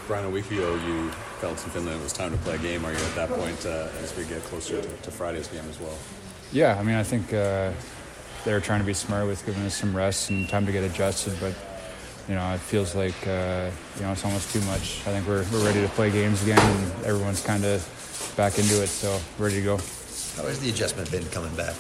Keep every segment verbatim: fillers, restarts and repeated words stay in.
Brian, a week ago you felt in Finland it was time to play a game. Are you at that point uh, as we get closer to, to Friday's game as well? Yeah, I mean, I think uh, they're trying to be smart with giving us some rest and time to get adjusted, but you know, it feels like uh, you know it's almost too much. I think we're we're ready to play games again, and everyone's kind of back into it, so ready to go. How has the adjustment been coming back?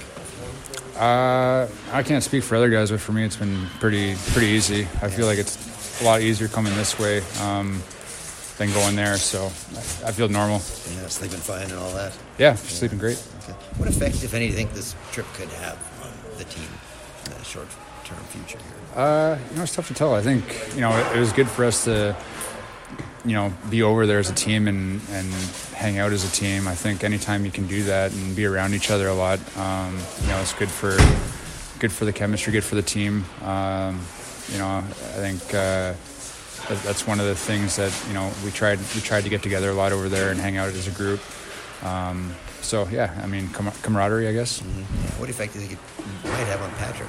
Uh, I can't speak for other guys, but for me, it's been pretty pretty easy. I feel like it's a lot easier coming this way um, than going there, so I, I feel normal. Yeah, sleeping fine and all that. Yeah, yeah. Sleeping great. Okay. What effect, if any, do you think this trip could have on the team in the short-term future here? Uh, you know, it's tough to tell. I think you know it, it was good for us to you know be over there as a team and and hang out as a team. I think anytime you can do that and be around each other a lot, um, you know, it's good for good for the chemistry, good for the team. Um, you know, I think uh, that, that's one of the things that you know we tried we tried to get together a lot over there and hang out as a group. Um, so yeah, I mean com- camaraderie, I guess. Mm-hmm. What effect do you think it might have on Patrick?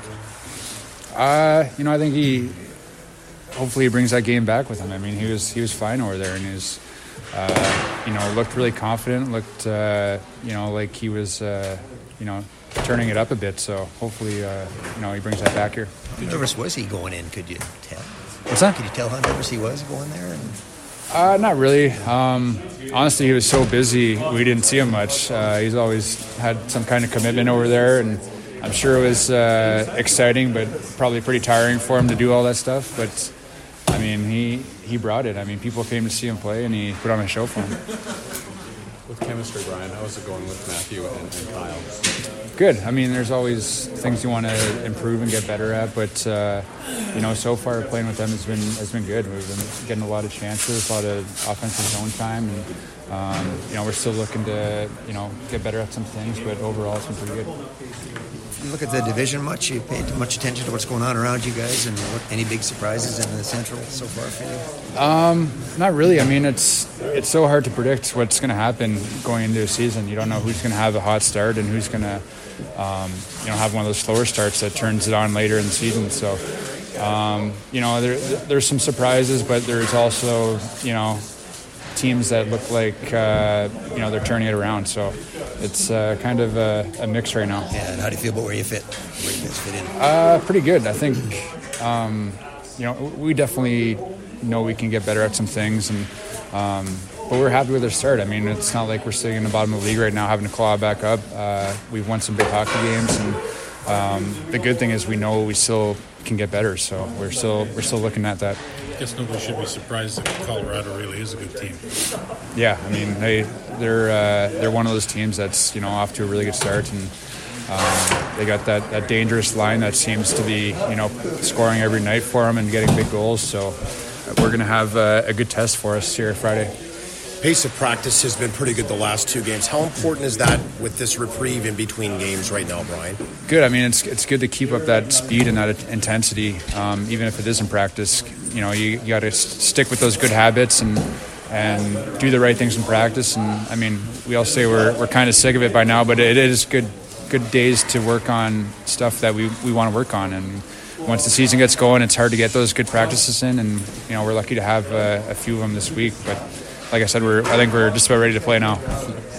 Uh, you know, I think he hopefully he brings that game back with him. I mean, he was he was fine over there, and he was, uh, you know, looked really confident. Looked, uh, you know, like he was, uh, you know, turning it up a bit. So hopefully, uh, you know, he brings that back here. How nervous was he going in? Could you tell? What's that? Could you tell how nervous he was going there? And... Uh, not really. Um, honestly, he was so busy, we didn't see him much. Uh, he's always had some kind of commitment over there, and I'm sure it was uh, exciting, but probably pretty tiring for him to do all that stuff. But, I mean, he, he brought it. I mean, people came to see him play, and he put on a show for them. With chemistry, Brian, how is it going with Matthew and, and Kyle? Good. I mean, there's always things you want to improve and get better at, but uh, you know, so far playing with them has been has been good. We've been getting a lot of chances, a lot of offensive zone time, and um, you know, we're still looking to you know get better at some things, but overall it's been pretty good. You look at the division much? You paid much attention to what's going on around you guys, and what, any big surprises in the Central so far for you? Um, not really. I mean, it's it's so hard to predict what's going to happen going into a season. You don't know who's going to have a hot start and who's going to, um, you know, have one of those slower starts that turns it on later in the season. So, um, you know, there there's some surprises, but there's also, you know, teams that look like uh, you know they're turning it around. So it's uh, kind of a, a mix right now. Yeah, and how do you feel about where you fit? Where you guys fit in? Uh, pretty good. I think um, you know we definitely know we can get better at some things, and um, but we're happy with our start. I mean, it's not like we're sitting in the bottom of the league right now having to claw back up. Uh, we've won some big hockey games, and um, the good thing is we know we still can get better. So we're still we're still looking at that. I guess nobody should be surprised that Colorado really is a good team. Yeah, I mean they they're uh, they're one of those teams that's you know off to a really good start, and um, they got that, that dangerous line that seems to be you know scoring every night for them and getting big goals. So we're going to have uh, a good test for us here Friday. Pace of practice has been pretty good the last two games. How important is that with this reprieve in between games right now, Brian? Good. I mean, it's it's good to keep up that speed and that intensity, um, even if it isn't practice. You know, you, you got to stick with those good habits and and do the right things in practice. And I mean, we all say we're we're kind of sick of it by now, but it is good good days to work on stuff that we, we want to work on. And once the season gets going, it's hard to get those good practices in. And you know, we're lucky to have uh, a few of them this week, but. Like I said, we're I think we're just about ready to play now.